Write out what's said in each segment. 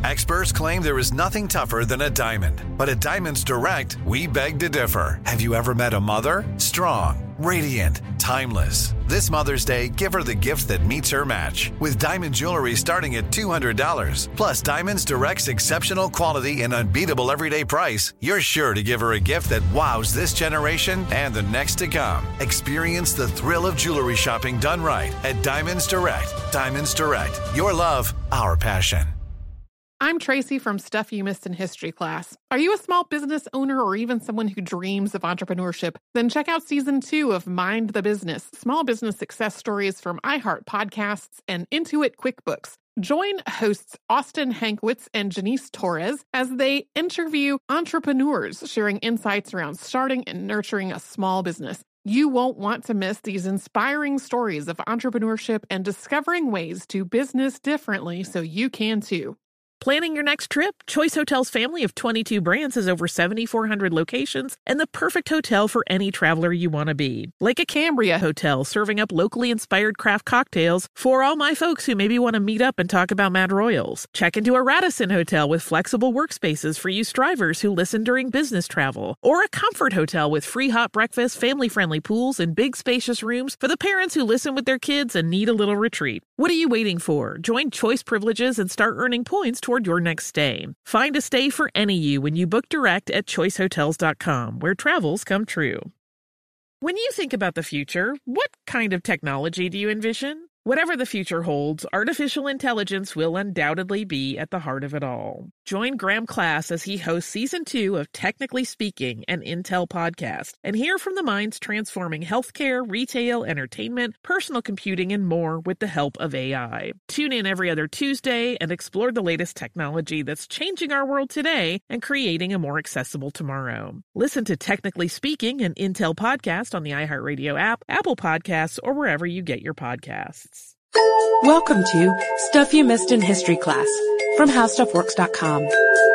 Experts claim there is nothing tougher than a diamond. But at Diamonds Direct, we beg to differ. Have you ever met a mother? Strong, radiant, timeless. This Mother's Day, give her the gift that meets her match. With diamond jewelry starting at $200. Plus Diamonds Direct's exceptional quality and unbeatable everyday price, you're sure to give her a gift that wows this generation and the next to come. Experience the thrill of jewelry shopping done right at Diamonds Direct. Diamonds Direct. Your love, our passion. I'm Tracy from Stuff You Missed in History class. Are you a small business owner or even someone who dreams of entrepreneurship? Then check out Season 2 of Mind the Business, Small Business Success Stories from iHeart Podcasts and Intuit QuickBooks. Join hosts Austin Hankwitz and Janice Torres as they interview entrepreneurs sharing insights around starting and nurturing a small business. You won't want to miss these inspiring stories of entrepreneurship and discovering ways to business differently so you can too. Planning your next trip? Choice Hotels' family of 22 brands has over 7,400 locations and the perfect hotel for any traveler you want to be. Like a Cambria Hotel, serving up locally inspired craft cocktails for all my folks who maybe want to meet up and talk about Mad Royals. Check into a Radisson Hotel with flexible workspaces for you strivers who listen during business travel. Or a Comfort Hotel with free hot breakfast, family-friendly pools, and big spacious rooms for the parents who listen with their kids and need a little retreat. What are you waiting for? Join Choice Privileges and start earning points toward your next stay. Find a stay for any you when you book direct at choicehotels.com, where travels come true. When you think about the future, what kind of technology do you envision? Whatever the future holds, artificial intelligence will undoubtedly be at the heart of it all. Join Graham Class as he hosts Season 2 of Technically Speaking, an Intel podcast, and hear from the minds transforming healthcare, retail, entertainment, personal computing, and more with the help of AI. Tune in every other Tuesday and explore the latest technology that's changing our world today and creating a more accessible tomorrow. Listen to Technically Speaking, an Intel podcast on the iHeartRadio app, Apple Podcasts, or wherever you get your podcasts. Welcome to Stuff You Missed in History class from HowStuffWorks.com.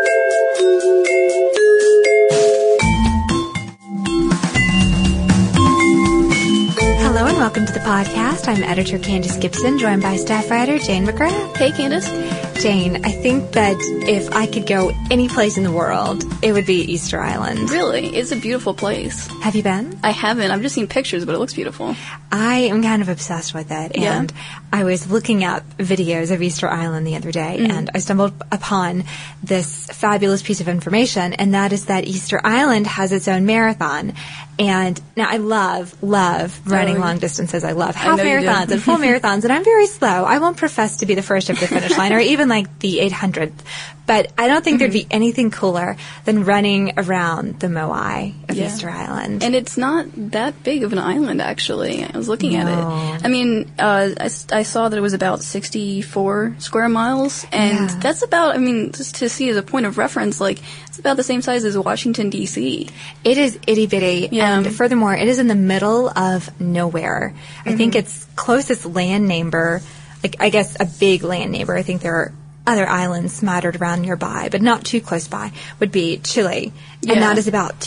Hello and welcome to the podcast. I'm editor Candace Gibson, joined by staff writer Jane McGrath. Hey, Candace. Jane, I think that if I could go any place in the world, it would be Easter Island. Really? It's a beautiful place. Have you been? I haven't. I've just seen pictures, but it looks beautiful. I am kind of obsessed with it. Yeah. And I was looking up videos of Easter Island the other day, and I stumbled upon this fabulous piece of information, and that is that Easter Island has its own marathon. And now I love running long distances. I love half marathons and full marathons, and I'm very slow. I won't profess to be the first of the finish line or even like the 800th. But I don't think there'd be anything cooler than running around the Moai of Easter Island. And it's not that big of an island, actually. I was looking at it. I mean, I saw that it was about 64 square miles, and that's about, I mean, just to see as a point of reference, like, it's about the same size as Washington, D.C. It is itty-bitty, and furthermore, it is in the middle of nowhere. I think its closest land neighbor, like, I guess a big land neighbor, I think there are other islands smattered around nearby, but not too close by, would be Chile. And that is about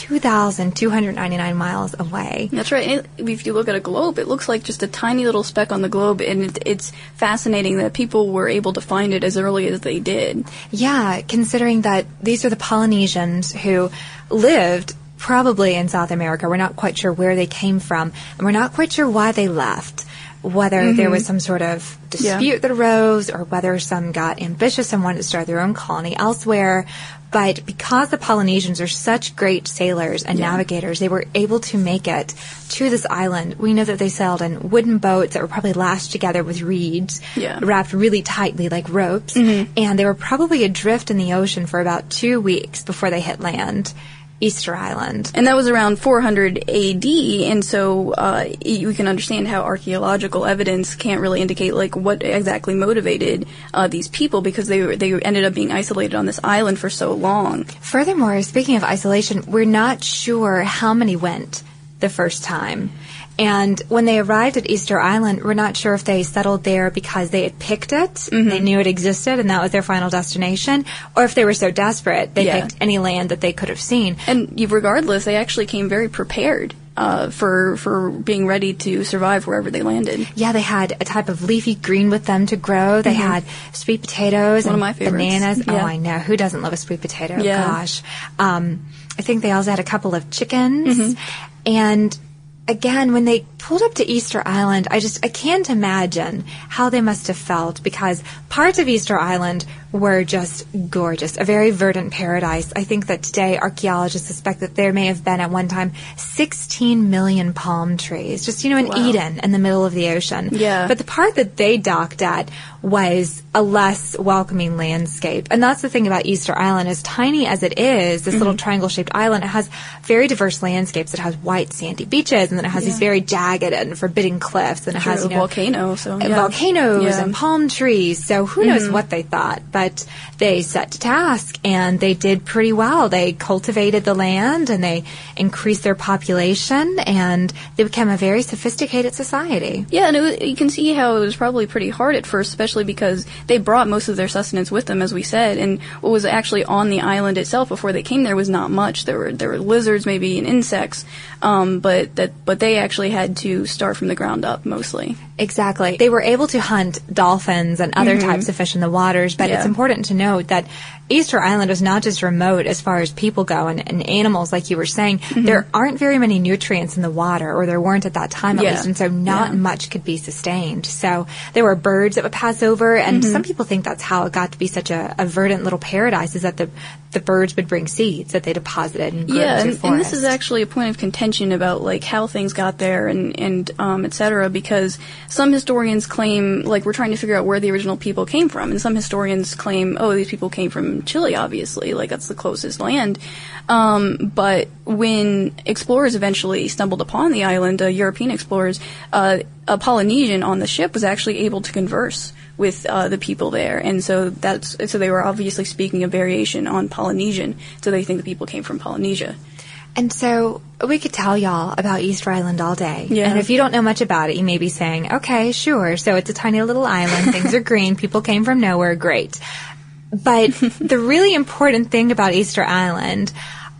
2,299 miles away. That's right. If you look at a globe, it looks like just a tiny little speck on the globe, and it's fascinating that people were able to find it as early as they did. Yeah, considering that these are the Polynesians who lived probably in South America. We're not quite sure where they came from, and we're not quite sure why they left. Whether there was some sort of dispute that arose, or whether some got ambitious and wanted to start their own colony elsewhere. But because the Polynesians are such great sailors and navigators, they were able to make it to this island. We know that they sailed in wooden boats that were probably lashed together with reeds, wrapped really tightly like ropes. And they were probably adrift in the ocean for about 2 weeks before they hit land. Easter Island. And that was around 400 AD, and so you can understand how archaeological evidence can't really indicate like what exactly motivated these people, because they ended up being isolated on this island for so long. Furthermore, speaking of isolation, we're not sure how many went the first time. And when they arrived at Easter Island, we're not sure if they settled there because they had picked it, they knew it existed, and that was their final destination, or if they were so desperate, they picked any land that they could have seen. And regardless, they actually came very prepared. for being ready to survive wherever they landed. Yeah, they had a type of leafy green with them to grow. They had sweet potatoes One and of my favorites. bananas. Yeah. Oh, I know. Who doesn't love a sweet potato? Yeah. Gosh. I think they also had a couple of chickens. And again, when they pulled up to Easter Island, I can't imagine how they must have felt, because parts of Easter Island were just gorgeous, a very verdant paradise. I think that today archaeologists suspect that there may have been at one time 16 million palm trees, just, in Eden in the middle of the ocean. Yeah. But the part that they docked at was a less welcoming landscape. And that's the thing about Easter Island. As tiny as it is, this little triangle-shaped island, it has very diverse landscapes. It has white sandy beaches, and then it has these very jagged and forbidding cliffs, and it has, volcanoes volcanoes and palm trees. So who knows what they thought, but they set to task, and they did pretty well. They cultivated the land, and they increased their population, and they became a very sophisticated society. Yeah, and you can see how it was probably pretty hard at first, especially because they brought most of their sustenance with them, as we said, and what was actually on the island itself before they came there was not much. There were lizards, maybe, and insects, but they actually had to start from the ground up mostly. Exactly. They were able to hunt dolphins and other types of fish in the waters, but it's important to note that Easter Island was not just remote as far as people go and animals, like you were saying. There aren't very many nutrients in the water, or there weren't at that time at least, and so not much could be sustained. So there were birds that would pass over, and some people think that's how it got to be such a verdant little paradise, is that the birds would bring seeds that they deposited and grew into forest. And this is actually a point of contention about how things got there and et cetera, because some historians claim, we're trying to figure out where the original people came from, and some historians claim, these people came from Chile, obviously, that's the closest land. But when explorers eventually stumbled upon the island, European explorers, a Polynesian on the ship was actually able to converse with the people there, and so they were obviously speaking a variation on Polynesian, so they think the people came from Polynesia. And so we could tell y'all about Easter Island all day. Yeah. And if you don't know much about it, you may be saying, okay, sure, so it's a tiny little island, things are green, people came from nowhere, great. But the really important thing about Easter Island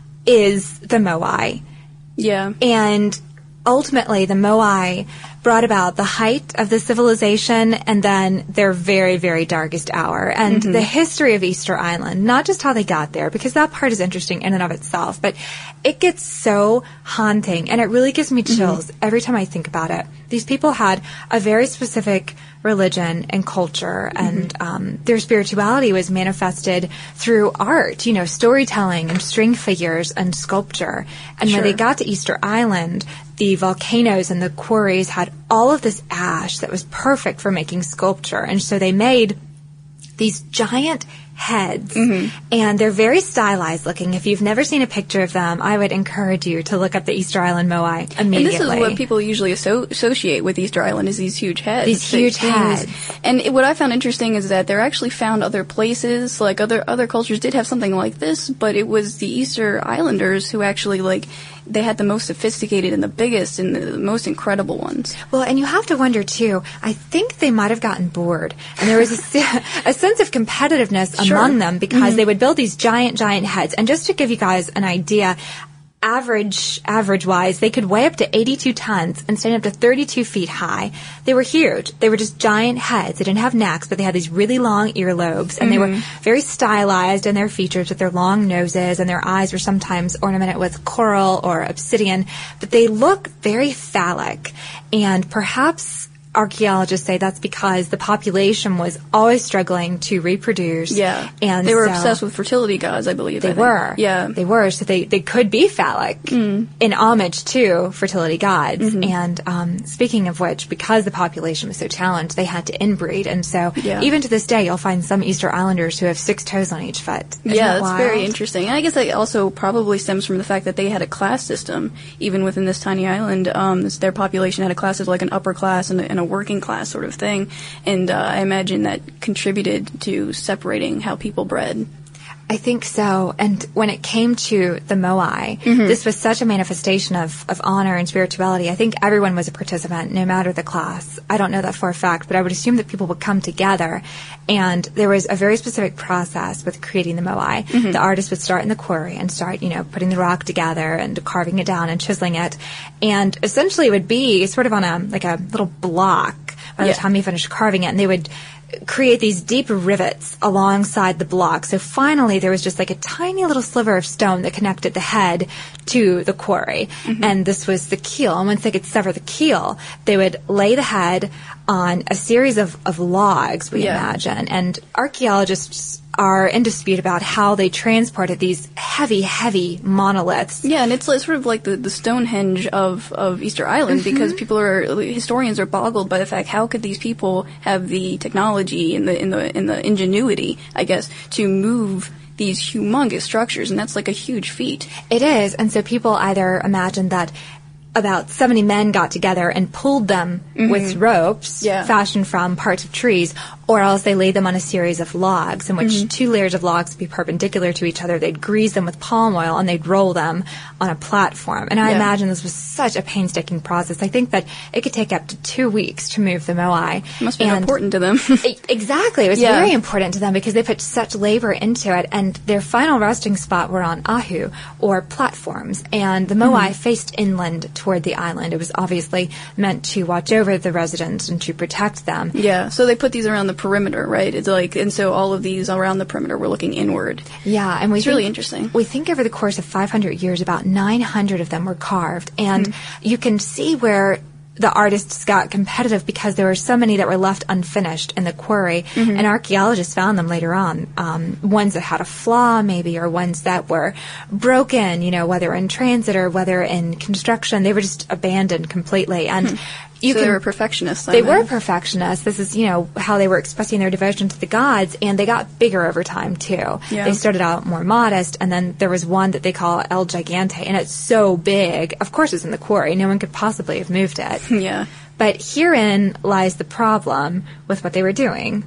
is the Moai. Yeah. And ultimately, the Moai brought about the height of the civilization and then their very, very darkest hour. And the history of Easter Island, not just how they got there, because that part is interesting in and of itself, but it gets so haunting, and it really gives me chills every time I think about it. These people had a very specific religion and culture, and their spirituality was manifested through art, storytelling and string figures and sculpture. And when they got to Easter Island, the volcanoes and the quarries had all of this ash that was perfect for making sculpture. And so they made these giant heads, and they're very stylized looking. If you've never seen a picture of them, I would encourage you to look up the Easter Island Moai immediately. And this is what people usually associate with Easter Island, is these huge heads. These huge heads. And what I found interesting is that they're actually found other places, other cultures did have something like this, but it was the Easter Islanders who actually, they had the most sophisticated and the biggest and the most incredible ones. Well, and you have to wonder, too, I think they might have gotten bored. And there was a sense of competitiveness among them, because they would build these giant, giant heads. And just to give you guys an idea, average-wise, they could weigh up to 82 tons and stand up to 32 feet high. They were huge. They were just giant heads. They didn't have necks, but they had these really long earlobes, and they were very stylized in their features with their long noses, and their eyes were sometimes ornamented with coral or obsidian, but they look very phallic, and perhaps archaeologists say that's because the population was always struggling to reproduce. Yeah. And they were obsessed with fertility gods, I believe. They were. Yeah. They were. So they could be phallic in homage to fertility gods. And speaking of which, because the population was so challenged, they had to inbreed. And so even to this day, you'll find some Easter Islanders who have 6 toes on each foot. Isn't that wild? Very interesting. And I guess that also probably stems from the fact that they had a class system, even within this tiny island. Their population had a class of an upper class and a working class sort of thing, and I imagine that contributed to separating how people bred. I think so. And when it came to the Moai, this was such a manifestation of honor and spirituality. I think everyone was a participant, no matter the class. I don't know that for a fact, but I would assume that people would come together. And there was a very specific process with creating the Moai. The artist would start in the quarry and start, putting the rock together and carving it down and chiseling it. And essentially it would be sort of on a little block by the time you finished carving it. And they would create these deep rivets alongside the block. So finally there was just like a tiny little sliver of stone that connected the head to the quarry. And this was the keel. And once they could sever the keel, they would lay the head on a series of logs, we imagine. And archaeologists are in dispute about how they transported these heavy, heavy monoliths. Yeah, and it's sort of like the Stonehenge of Easter Island, because historians are boggled by the fact, how could these people have the technology and the ingenuity, I guess, to move these humongous structures? And that's like a huge feat. It is. And so people either imagine that about 70 men got together and pulled them with ropes fashioned from parts of trees, or else they laid them on a series of logs in which two layers of logs would be perpendicular to each other. They'd grease them with palm oil and they'd roll them on a platform. And I imagine this was such a painstaking process. I think that it could take up to 2 weeks to move the Moai. It must be important to them. Exactly. It was very important to them because they put such labor into it. And their final resting spot were on ahu, or platforms. And the Moai faced inland toward the island. It was obviously meant to watch over the residents and to protect them. Yeah, so they put these around the perimeter, right? It's like, and so all of these around the perimeter were looking inward. Yeah, and it's really interesting. We think over the course of 500 years, about 900 of them were carved, and you can see where the artists got competitive because there were so many that were left unfinished in the quarry, and archaeologists found them later on. Ones that had a flaw, maybe, or ones that were broken, whether in transit or whether in construction. They were just abandoned completely. And they were perfectionists. They were perfectionists. This is, how they were expressing their devotion to the gods, and they got bigger over time, too. Yeah. They started out more modest, and then there was one that they call El Gigante, and it's so big. Of course, it's in the quarry. No one could possibly have moved it. Yeah. But herein lies the problem with what they were doing.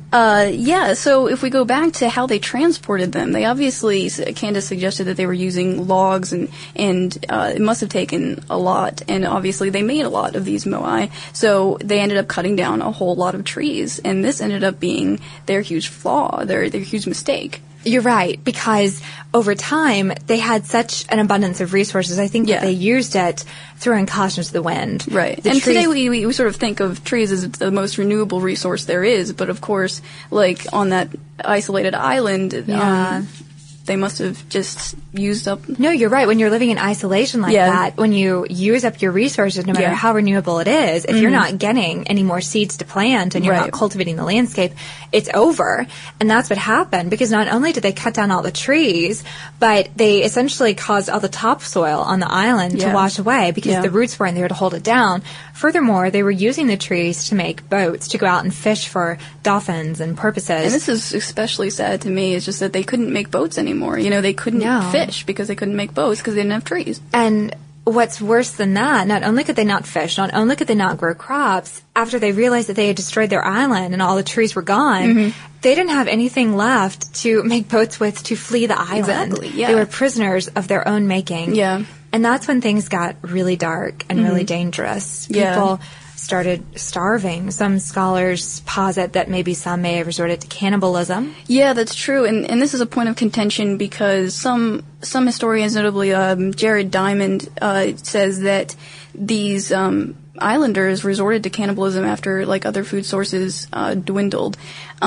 So if we go back to how they transported them, they obviously, Candace suggested that they were using logs, and it must have taken a lot, and obviously they made a lot of these Moai, so they ended up cutting down a whole lot of trees, and this ended up being their huge flaw, their huge mistake. You're right, because over time, they had such an abundance of resources. I think that they used it throwing caution to the wind. Right. And today we sort of think of trees as the most renewable resource there is, but of course, like on that isolated island, they must have just used up. No, you're right. When you're living in isolation like that, when you use up your resources, no matter how renewable it is, if you're not getting any more seeds to plant and you're not cultivating the landscape, it's over. And that's what happened, because not only did they cut down all the trees, but they essentially caused all the topsoil on the island to wash away because the roots weren't there to hold it down. Furthermore, they were using the trees to make boats to go out and fish for dolphins and porpoises. And this is especially sad to me, is just that they couldn't make boats anymore. They couldn't fish because they couldn't make boats because they didn't have trees. And what's worse than that, not only could they not fish, not only could they not grow crops, after they realized that they had destroyed their island and all the trees were gone, they didn't have anything left to make boats with to flee the island. Exactly, yeah. They were prisoners of their own making. Yeah. And that's when things got really dark and really dangerous. People started starving. Some scholars posit that maybe some may have resorted to cannibalism. Yeah, that's true. And this is a point of contention because some historians, notably Jared Diamond, says that these islanders resorted to cannibalism after other food sources dwindled.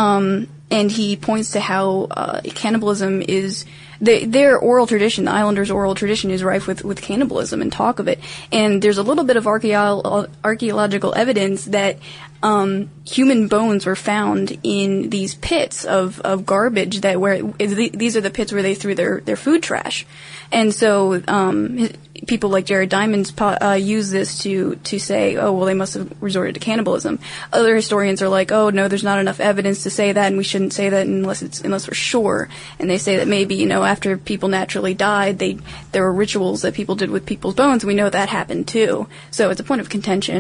And he points to how cannibalism is their oral tradition, the islanders' oral tradition, is rife with cannibalism and talk of it. And there's a little bit of archaeological evidence that human bones were found in these pits of garbage these are the pits where they threw their food trash. And so people like Jared Diamond use this to say, oh, well, they must have resorted to cannibalism. Other historians are like, oh, no, there's not enough evidence to say that, and we shouldn't say that unless we're sure. And they say that maybe, after people naturally died, there were rituals that people did with people's bones, and we know that happened too. So it's a point of contention.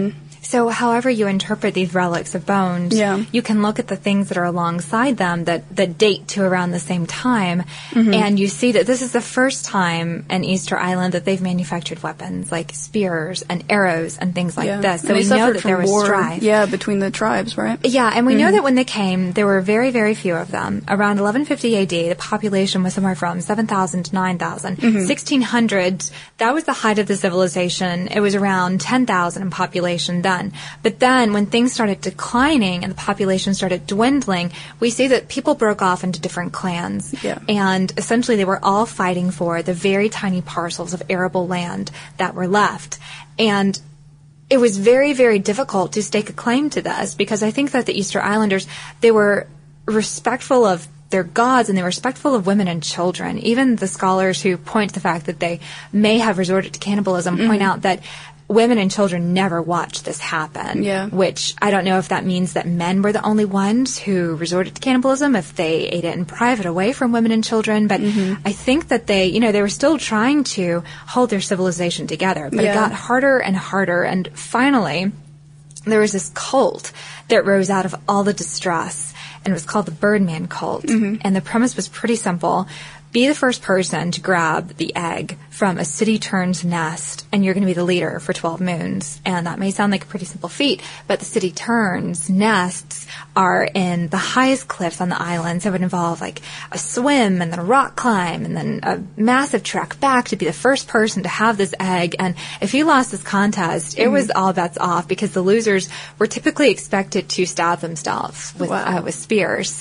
So however you interpret these relics of bones, you can look at the things that are alongside them that date to around the same time, and you see that this is the first time in Easter Island that they've manufactured weapons like spears and arrows and things like this. So we know that there was strife. Yeah, between the tribes, right? Yeah, and we know that when they came, there were very, very few of them. Around 1150 AD, the population was somewhere from 7,000 to 9,000. 1600, that was the height of the civilization. It was around 10,000 in population then. But then when things started declining and the population started dwindling, we see that people broke off into different clans. Yeah. And essentially they were all fighting for the very tiny parcels of arable land that were left. And it was very, very difficult to stake a claim to this, because I think that the Easter Islanders, they were respectful of their gods and they were respectful of women and children. Even the scholars who point to the fact that they may have resorted to cannibalism point out that women and children never watched this happen, which I don't know if that means that men were the only ones who resorted to cannibalism, if they ate it in private away from women and children. But I think that they were still trying to hold their civilization together. But it got harder and harder. And finally, there was this cult that rose out of all the distress, and it was called the Birdman cult. And the premise was pretty simple. Be the first person to grab the egg from a city-turned nest, and you're going to be the leader for 12 moons. And that may sound like a pretty simple feat, but the city-turns nests are in the highest cliffs on the island, so it would involve like a swim and then a rock climb and then a massive trek back to be the first person to have this egg. And if you lost this contest, it was all bets off, because the losers were typically expected to stab themselves with spears.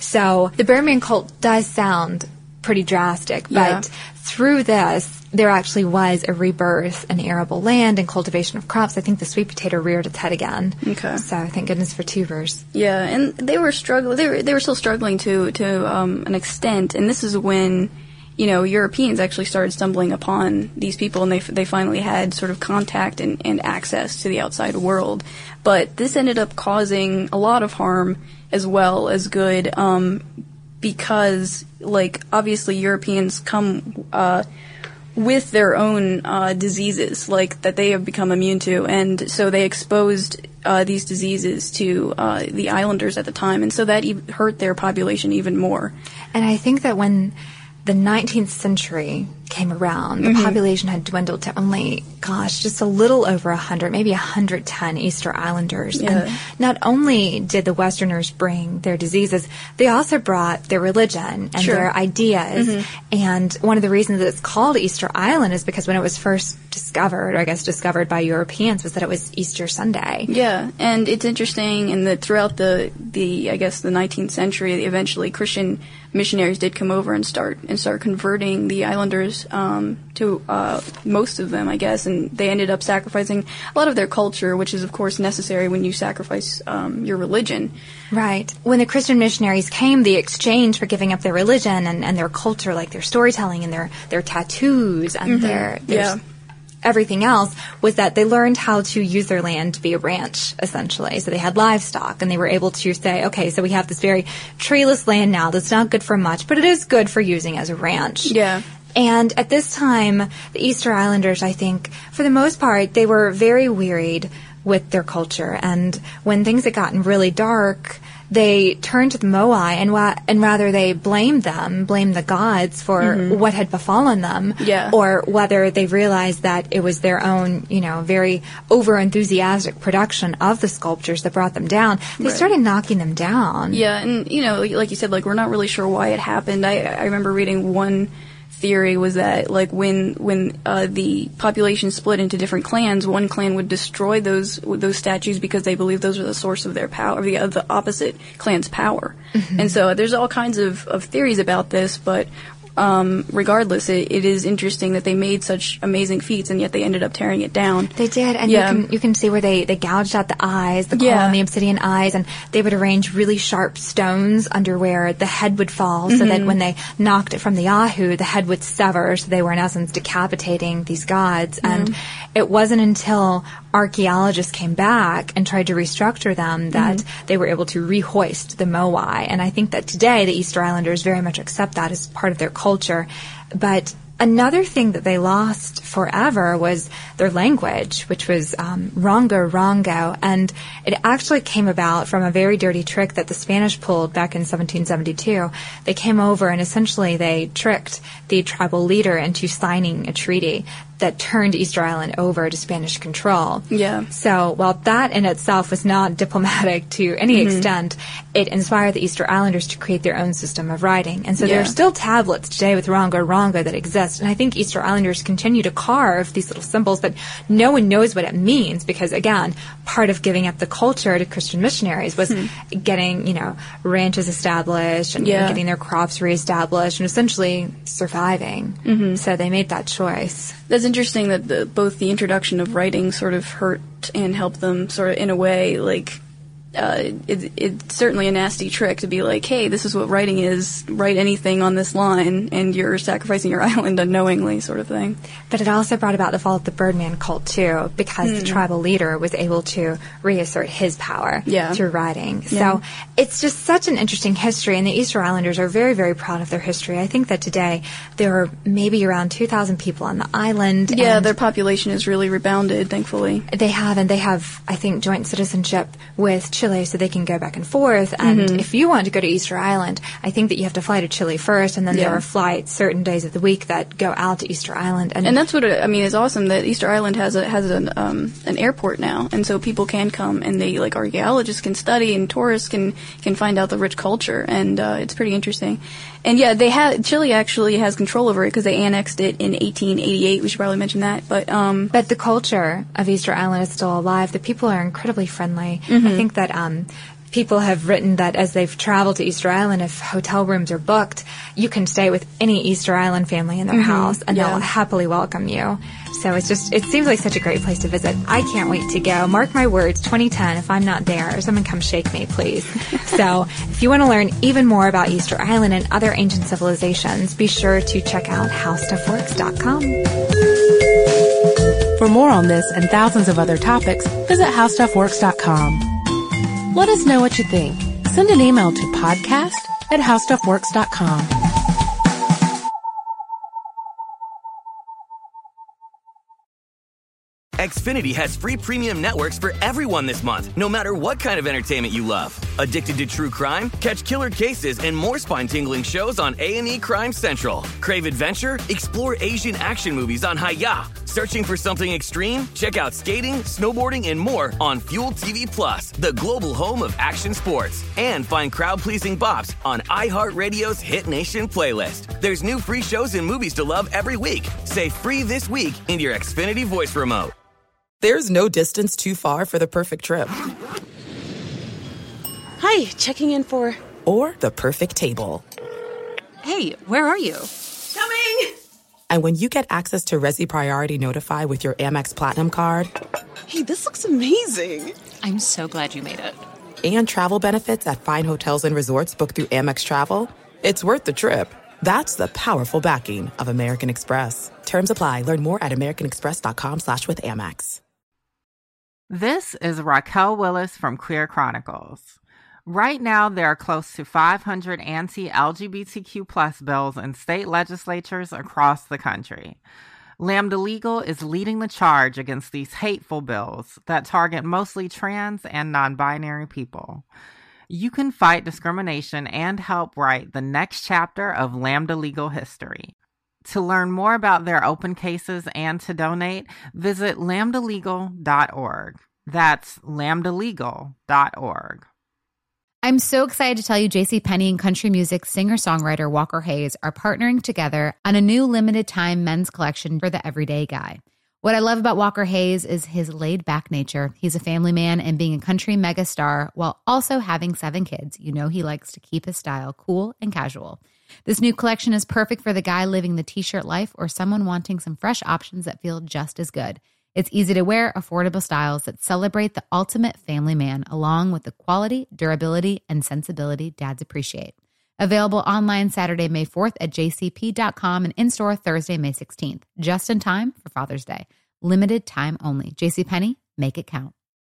So the Birdman cult does sound pretty drastic, but through this, there actually was a rebirth in arable land and cultivation of crops. I think the sweet potato reared its head again. Okay. So thank goodness for tubers. Yeah, and they were struggling. They were still struggling to an extent, and this is when Europeans actually started stumbling upon these people, and they finally had sort of contact and access to the outside world. But this ended up causing a lot of harm as well as good. Because, obviously Europeans come with their own diseases, that they have become immune to, and so they exposed these diseases to the islanders at the time, and so that hurt their population even more. And I think that when the 19th century came around, the population had dwindled to only, just a little over 100, maybe 110 Easter Islanders. Yeah. And not only did the Westerners bring their diseases, they also brought their religion and their ideas. And one of the reasons that it's called Easter Island is because when it was first discovered, or I guess discovered by Europeans, was that it was Easter Sunday. Yeah, and it's interesting in that throughout the 19th century, eventually Christian missionaries did come over and start converting the islanders to most of them, I guess, and they ended up sacrificing a lot of their culture, which is, of course, necessary when you sacrifice your religion. Right. When the Christian missionaries came, the exchange for giving up their religion and their culture, like their storytelling and their tattoos and their everything else, was that they learned how to use their land to be a ranch, essentially. So they had livestock, and they were able to say, okay, so we have this very treeless land now that's not good for much, but it is good for using as a ranch. Yeah. And at this time, the Easter Islanders, I think, for the most part, they were very wearied with their culture. And when things had gotten really dark, they turned to the Moai, and rather they blamed the gods for what had befallen them, or whether they realized that it was their own, very over-enthusiastic production of the sculptures that brought them down. They started knocking them down. Yeah, and, like you said, we're not really sure why it happened. I remember reading one theory was that when the population split into different clans, one clan would destroy those statues because they believed those were the source of their power, the opposite clan's power. And so there's all kinds of theories about this, but regardless, it is interesting that they made such amazing feats, and yet they ended up tearing it down. They did, and you can see where they gouged out the eyes, the coral and the obsidian eyes, and they would arrange really sharp stones under where the head would fall, so that when they knocked it from the ahu, the head would sever, so they were in essence decapitating these gods. And it wasn't until archaeologists came back and tried to restructure them that they were able to rehoist the Moai. And I think that today the Easter Islanders very much accept that as part of their culture. But Another thing that they lost forever was their language, which was Rongo, and it actually came about from a very dirty trick that the Spanish pulled back in 1772. They came over and essentially they tricked the tribal leader into signing a treaty that turned Easter Island over to Spanish control. Yeah. So while that in itself was not diplomatic to any extent, it inspired the Easter Islanders to create their own system of writing. And so there are still tablets today with Rongo that exist. And I think Easter Islanders continue to carve these little symbols, but no one knows what it means because, again, part of giving up the culture to Christian missionaries was getting, ranches established and getting their crops reestablished and essentially surviving. So they made that choice. That's interesting that both the introduction of writing sort of hurt and helped them sort of in a way, like, it's certainly a nasty trick to be like, hey, this is what writing is, write anything on this line, and you're sacrificing your island unknowingly, sort of thing. But it also brought about the fall of the Birdman cult, too, because the tribal leader was able to reassert his power through writing. So it's just such an interesting history, and the Easter Islanders are very, very proud of their history. I think that today there are maybe around 2,000 people on the island. Yeah, and their population has really rebounded, thankfully. They have, I think, joint citizenship with Chile, so they can go back and forth. And if you want to go to Easter Island, I think that you have to fly to Chile first, and then there are flights certain days of the week that go out to Easter Island. And that's what it's awesome that Easter Island has an airport now, and so people can come and they, like, archaeologists can study and tourists can find out the rich culture, and it's pretty interesting. And Chile actually has control over it because they annexed it in 1888. We should probably mention that, but the culture of Easter Island is still alive. The people are incredibly friendly. I think that people have written that as they've traveled to Easter Island, if hotel rooms are booked, you can stay with any Easter Island family in their house, and they'll happily welcome you. So it seems like such a great place to visit. I can't wait to go. Mark my words, 2010, if I'm not there, someone come shake me, please. So if you want to learn even more about Easter Island and other ancient civilizations, be sure to check out howstuffworks.com. For more on this and thousands of other topics, visit howstuffworks.com. Let us know what you think. Send an email to podcast@howstuffworks.com. Xfinity has free premium networks for everyone this month, no matter what kind of entertainment you love. Addicted to true crime? Catch killer cases and more spine-tingling shows on A&E Crime Central. Crave adventure? Explore Asian action movies on Hi-Ya. Searching for something extreme? Check out skating, snowboarding, and more on Fuel TV Plus, the global home of action sports. And find crowd-pleasing bops on iHeartRadio's Hit Nation playlist. There's new free shows and movies to love every week. Say free this week in your Xfinity voice remote. There's no distance too far for the perfect trip. Hi, checking in for... Or the perfect table. Hey, where are you? Coming! And when you get access to Resi Priority Notify with your Amex Platinum card... Hey, this looks amazing. I'm so glad you made it. And travel benefits at fine hotels and resorts booked through Amex Travel, it's worth the trip. That's the powerful backing of American Express. Terms apply. Learn more at americanexpress.com/withAmex. This is Raquel Willis from Queer Chronicles. Right now, there are close to 500 anti-LGBTQ+ bills in state legislatures across the country. Lambda Legal is leading the charge against these hateful bills that target mostly trans and non-binary people. You can fight discrimination and help write the next chapter of Lambda Legal history. To learn more about their open cases and to donate, visit lambdalegal.org. That's lambdalegal.org. I'm so excited to tell you JCPenney and country music singer-songwriter Walker Hayes are partnering together on a new limited-time men's collection for the everyday guy. What I love about Walker Hayes is his laid-back nature. He's a family man, and being a country megastar while also having 7 kids, you know he likes to keep his style cool and casual. This new collection is perfect for the guy living the t-shirt life or someone wanting some fresh options that feel just as good. It's easy to wear, affordable styles that celebrate the ultimate family man, along with the quality, durability, and sensibility dads appreciate. Available online Saturday, May 4th at jcp.com and in-store Thursday, May 16th. Just in time for Father's Day. Limited time only. JCPenney, make it count.